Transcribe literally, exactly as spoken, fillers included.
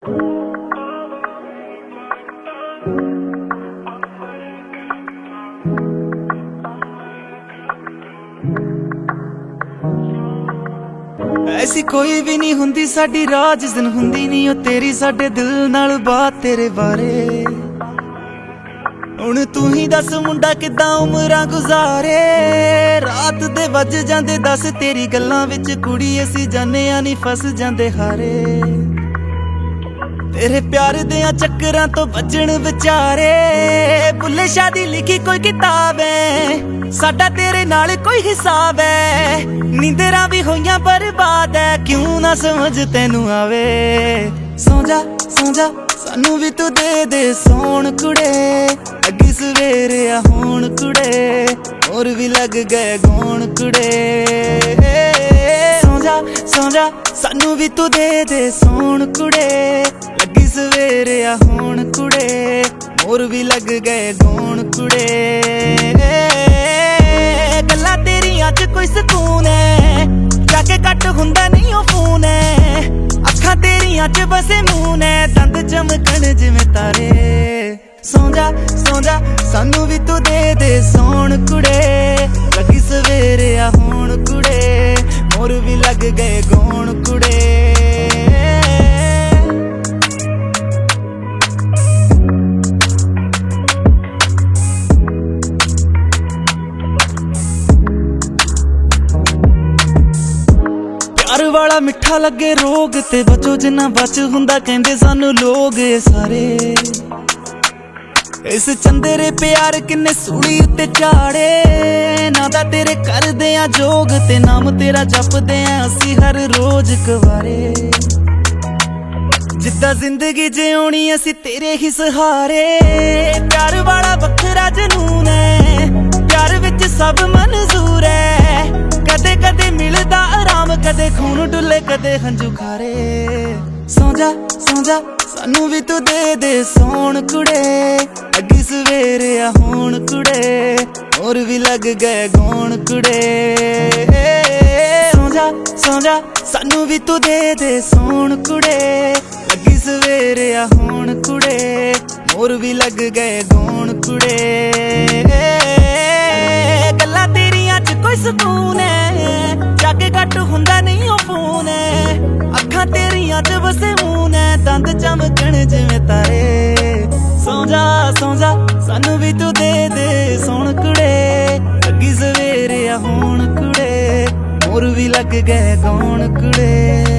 ऐसी कोई भी नहीं हुंदी साडी राह जिस दिन हुंदी नहीं ओ तेरी साडे दिल नाल बात तेरे बारे। हुण तू ही दस मुंडा किदां उमरां गुजारे, रात दे वज जांदे दस तेरी गल्लां विच कुड़ी असी जाने आ नी फस जांदे हारे। तेरे प्यार दियां चक्करां तो बचण विचारे, बुल्ले शाह दी लिखी कोई किताब है, साडा तेरे नाल कोई हिसाब है। नींदरां भी होइयां बर्बाद है, क्यों ना समझ तैनू आवे। सौ जा सौ जा सानू भी तू दे दे सोण कुड़े, लगी सवेरे आ होण कुड़े, और भी लग गए गौण कुड़े। सौ जा सौ जा सानू भी तू दे दे सोण कुड़े, लगी सवेरे आ होण कुड़े, और भी लग गए गौण कुड़े। गल्लां तेरियां च कोई सकून है, जाके कट हुंदा नहीं ओ फोन है। अखां तेरियां च बसे मून है, दंद चमकण जिवें तारे। सौ जा सौ जा सानू भी तू दे दे सोण कुड़े, लगी सवेरे आ होण कुड़े, मोर भी लग गए गौण कुड़े। प्यार वाला मिठा लगे रोग ते बचो जिन्ना बच हुंदा, कहंदे सानू लोग सारे। इस चंदेरे प्यार किन्ने सूली उत्ते चाड़े, ना दा तेरे करदे आ जोग ते नाम तेरा जपदे आ असी हर रोज कवारे। जिद्दां जिंदगी जिउणी असी तेरे ही सहारे, प्यार वाला बखरा जनून है, प्यार विच सब मंजूर है। कदे कदे मिलदा आराम, कदे खून डुले, कदे हंजू खारे। सौ जा सौ जा सानू भी तू दे दे सोण कुड़े, लगी सवेरे आ होण कुड़े, और भी लग गए गौण कुड़े। सौ जा सौ जा सानू भी तू दे दे सोण कुड़े, लगी सवेरे आ होण कुड़े, और भी लग गए गौण कुड़े। गल्लां तेरियां च कोई सकून है, जाके कट हुंदा नहीं ओ फोन है। अखां तेरियां च बसे मून है, दंद चमकण जिवें तारे। सौ जा सौ जा सानू भी तू दे दे सोण कुड़े, लगी सवेरे आ होण कुड़े, मोर भी लग गए गौण कुड़े।